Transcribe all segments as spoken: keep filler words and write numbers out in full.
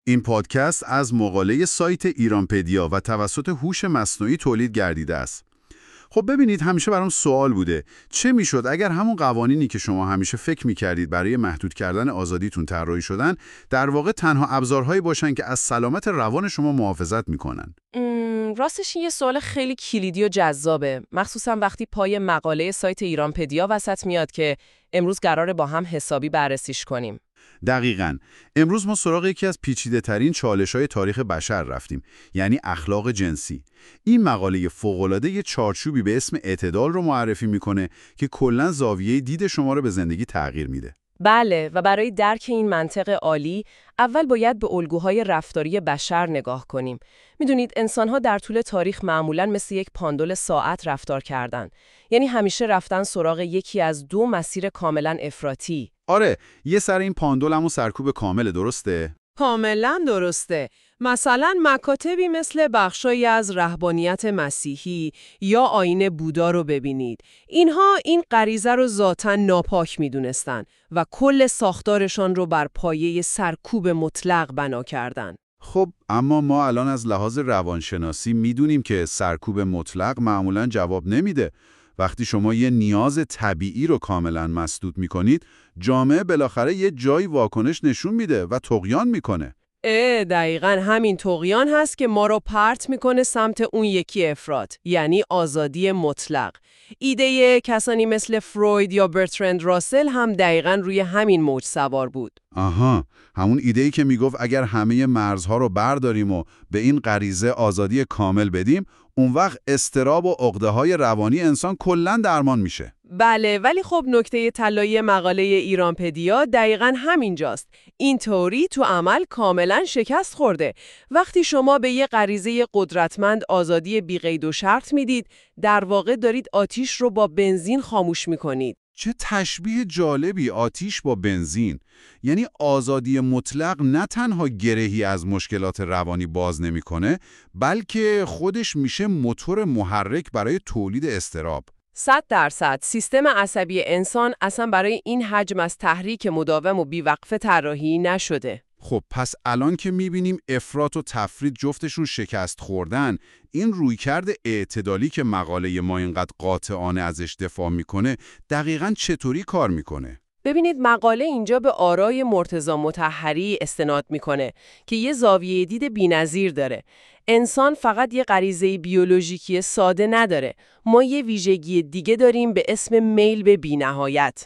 این پادکست از مقاله سایت ایرانپدیا و توسط هوش مصنوعی تولید گردیده است. خب ببینید، همیشه برام سوال بوده چه میشد اگر همون قوانینی که شما همیشه فکر میکردید برای محدود کردن آزادیتون طراحی شدن در واقع تنها ابزارهایی باشن که از سلامت روان شما محافظت میکنن. راستش این یه سوال خیلی کلیدی و جذابه، مخصوصا وقتی پای مقاله سایت ایرانپدیا وسط میاد که امروز قراره با هم حسابی بررسیش کنیم. دقیقاً. امروز ما سراغ یکی از پیچیده‌ترین چالش‌های تاریخ بشر رفتیم، یعنی اخلاق جنسی. این مقاله فوق‌العاده یه چارچوبی به اسم اعتدال رو معرفی میکنه که کلاً زاویه دید شما رو به زندگی تغییر میده. بله، و برای درک این منطق عالی، اول باید به الگوهای رفتاری بشر نگاه کنیم. میدونید انسان‌ها در طول تاریخ معمولاً مثل یک پاندول ساعت رفتار کردن. یعنی همیشه رفتن سراغ یکی از دو مسیر کاملاً افراطی. آره، یه سر این پاندول همون سرکوب کامل، درسته؟ کاملا درسته. مثلا مکاتبی مثل بخشایی از رهبانیت مسیحی یا آیین بودا رو ببینید. اینها این غریزه رو ذاتاً ناپاک میدونستن و کل ساختارشان رو بر پایه سرکوب مطلق بنا کردن. خب اما ما الان از لحاظ روانشناسی میدونیم که سرکوب مطلق معمولاً جواب نمیده. وقتی شما یه نیاز طبیعی رو کاملاً مسدود میکنید، جامعه بالاخره یه جایی واکنش نشون میده و طغیان میکنه. اه دقیقاً همین طغیان هست که ما رو پرت میکنه سمت اون یکی افراط، یعنی آزادی مطلق. ایده کسانی مثل فروید یا برترند راسل هم دقیقاً روی همین موج سوار بود. آها، همون ایده‌ای که میگفت اگر همه مرزها رو برداریم و به این غریزه آزادی کامل بدیم، اون وقت اضطراب و عقده‌های روانی انسان کلاً درمان میشه. بله، ولی خب نکته طلایی مقاله ایرانپدیا دقیقاً همینجاست. این تئوری تو عمل کاملاً شکست خورده. وقتی شما به یه غریزه قدرتمند آزادی بی‌قید و شرط میدید، در واقع دارید آتیش رو با بنزین خاموش میکنید. چه تشبیه جالبی، آتیش با بنزین. یعنی آزادی مطلق نه تنها گرهی از مشکلات روانی باز نمیکنه، بلکه خودش میشه موتور محرک برای تولید اضطراب. صد درصد سیستم عصبی انسان اصلا برای این حجم از تحریک مداوم و بیوقفه طراحی نشده. خب پس الان که میبینیم افراط و تفرید جفتشون شکست خوردن، این رویکرد اعتدالی که مقاله ما اینقدر قاطعانه ازش دفاع میکنه دقیقاً چطوری کار میکنه؟ ببینید مقاله اینجا به آرای مرتضی مطهری استناد میکنه که یه زاویه دید بی‌نظیر داره. انسان فقط یه غریزه بیولوژیکی ساده نداره. ما یه ویژگی دیگه داریم به اسم میل به بی‌نهایت.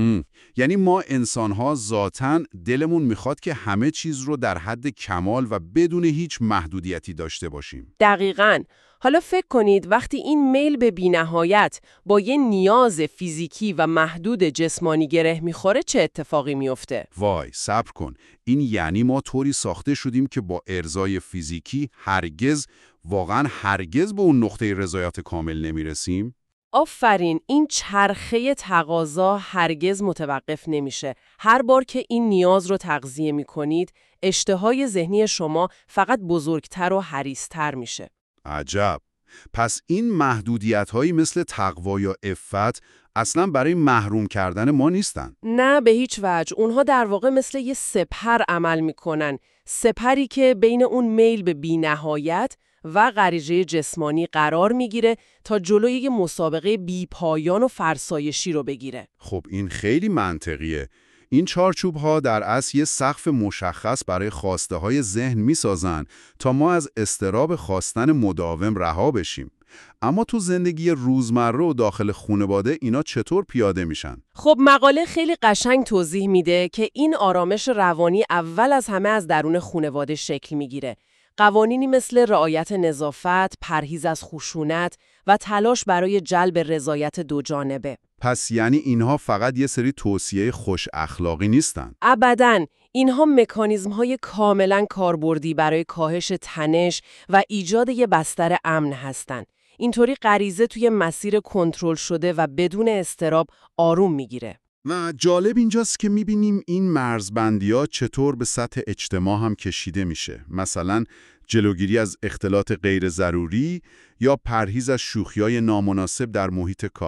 یعنی ما انسان‌ها ذاتاً دلمون میخواد که همه چیز رو در حد کمال و بدون هیچ محدودیتی داشته باشیم. دقیقاً. حالا فکر کنید وقتی این میل به بی‌نهایت با یه نیاز فیزیکی و محدود جسمانی گره میخوره چه اتفاقی میفته؟ وای، صبر کن. این یعنی ما طوری ساخته شدیم که با ارضای فیزیکی هرگز، واقعاً هرگز به اون نقطه رضایت کامل نمیرسیم؟ آفرین، این چرخه تقاضا هرگز متوقف نمیشه. هر بار که این نیاز رو تغذیه میکنید، اشتهای ذهنی شما فقط بزرگتر و حریص‌تر میشه. عجب. پس این محدودیت‌هایی مثل تقوا یا عفت اصلاً برای محروم کردن ما نیستن. نه به هیچ وجه. اونها در واقع مثل یه سپر عمل میکنن. سپری که بین اون میل به بی‌نهایت و غریزه جسمانی قرار میگیره تا جلوی یه مسابقه بی پایان و فرسایشی رو بگیره. خب این خیلی منطقیه. این چارچوب ها در اصل یه سقف مشخص برای خواسته های ذهن میسازن تا ما از اضطراب خواستن مداوم رها بشیم. اما تو زندگی روزمره و داخل خانواده اینا چطور پیاده میشن؟ خب مقاله خیلی قشنگ توضیح میده که این آرامش روانی اول از همه از درون خانواده شکل میگیره. قوانینی مثل رعایت نظافت، پرهیز از خشونت و تلاش برای جلب رضایت دو جانبه. پس یعنی اینها فقط یه سری توصیه خوش اخلاقی نیستن؟ ابداً. اینها مکانیزم‌های کاملاً کاربردی برای کاهش تنش و ایجاد یه بستر امن هستن. اینطوری غریزه توی مسیر کنترل شده و بدون اضطراب آروم میگیره. و جالب اینجاست که میبینیم این مرزبندی‌ها چطور به سطح اجتماع هم کشیده میشه. مثلا جلوگیری از اختلاط غیر ضروری یا پرهیز از شوخی‌های نامناسب در محیط کار.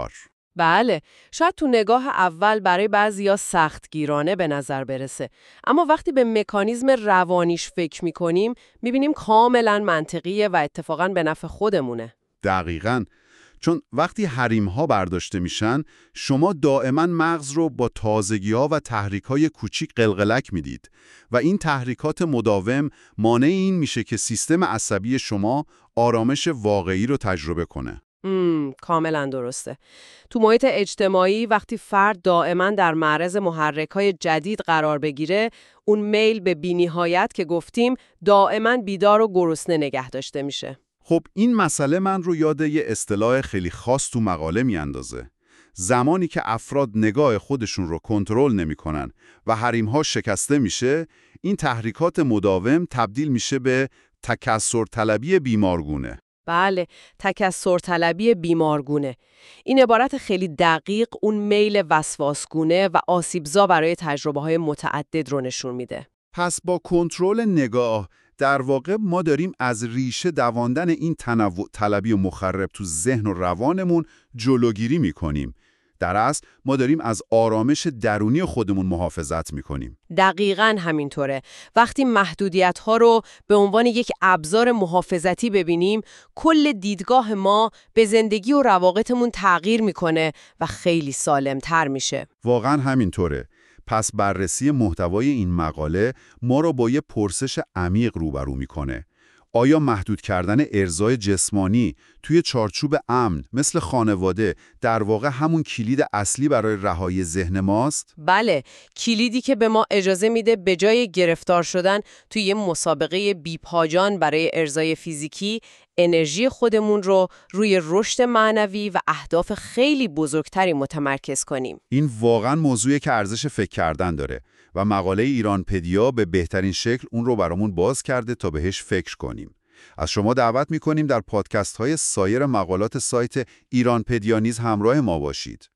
بله، شاید تو نگاه اول برای بعضیا سختگیرانه به نظر برسه، اما وقتی به مکانیزم روانیش فکر می‌کنیم، می‌بینیم کاملاً منطقیه و اتفاقاً به نفع خودمونه. دقیقاً. چون وقتی حریم‌ها برداشته میشن، شما دائما مغز رو با تازگی‌ها و تحریک‌های کوچیک قلقلک میدید و این تحریکات مداوم مانع این میشه که سیستم عصبی شما آرامش واقعی رو تجربه کنه. مم، کاملا درسته. تو محیط اجتماعی وقتی فرد دائما در معرض محرک‌های جدید قرار بگیره، اون میل به بی‌نهایت که گفتیم دائما بیدار و گرسنه نگه داشته میشه. خب این مسئله من رو یاد یه اصطلاح خیلی خاص تو مقاله میاندازه. زمانی که افراد نگاه خودشون رو کنترل نمی‌کنن و حریم‌ها شکسته میشه، این تحریکات مداوم تبدیل میشه به تکثر طلبی بیمارگونه. بله، تکثر طلبی بیمارگونه. این عبارت خیلی دقیق اون میل وسواسگونه و آسیبزا برای تجربه‌های متعدد رو نشون میده. پس با کنترل نگاه در واقع ما داریم از ریشه دواندن این تنوع طلبی و مخرب تو ذهن و روانمون جلوگیری میکنیم. در اصل ما داریم از آرامش درونی خودمون محافظت میکنیم. دقیقاً همینطوره. وقتی محدودیت‌ها رو به عنوان یک ابزار محافظتی ببینیم، کل دیدگاه ما به زندگی و روابطمون تغییر میکنه و خیلی سالم‌تر میشه. واقعا همینطوره. پس بررسی محتوای این مقاله ما رو با یه پرسش عمیق روبرو میکنه. آیا محدود کردن ارضای جسمانی توی چارچوب امن مثل خانواده در واقع همون کلید اصلی برای رهایی ذهن ماست؟ بله، کلیدی که به ما اجازه میده به جای گرفتار شدن توی یه مسابقه بیپاجان برای ارضای فیزیکی، انرژی خودمون رو روی رشد معنوی و اهداف خیلی بزرگتری متمرکز کنیم. این واقعا موضوعی که ارزش فکر کردن داره و مقاله ایرانپدیا به بهترین شکل اون رو برامون باز کرده تا بهش فکر کنیم. از شما دعوت می‌کنیم در پادکست های سایر مقالات سایت ایرانپدیا نیز همراه ما باشید.